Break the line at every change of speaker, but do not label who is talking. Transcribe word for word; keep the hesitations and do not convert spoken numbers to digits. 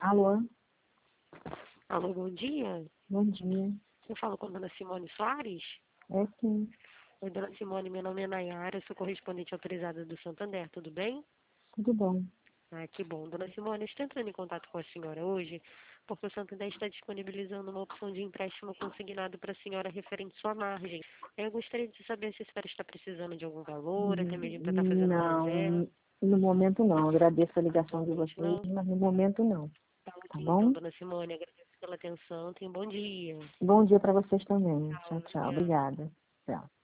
Alô?
Alô, bom dia.
Bom dia.
Eu falo com a dona Simone Soares.
É sim,
Oi, dona Simone, meu nome é Nayara, eu sou correspondente autorizada do Santander, tudo bem?
tudo bom.
Ah, que bom. Dona Simone, eu estou entrando em contato com a senhora hoje, porque o Santander está disponibilizando uma opção de empréstimo consignado para a senhora referente à sua margem. Eu gostaria de saber se a senhora está precisando de algum valor, até mesmo para estar
Hum,
fazendo uma reserva.
Não, no momento não. Agradeço a ligação de
Atualmente
vocês,
não?
mas no momento não.
Tá
Tá
ok, então,
bom?
dona Simone, agradeço pela atenção, tenha um bom dia.
Bom dia para vocês também.
Tchau,
Tchau, tchau.
obrigada.
Obrigada. Tchau.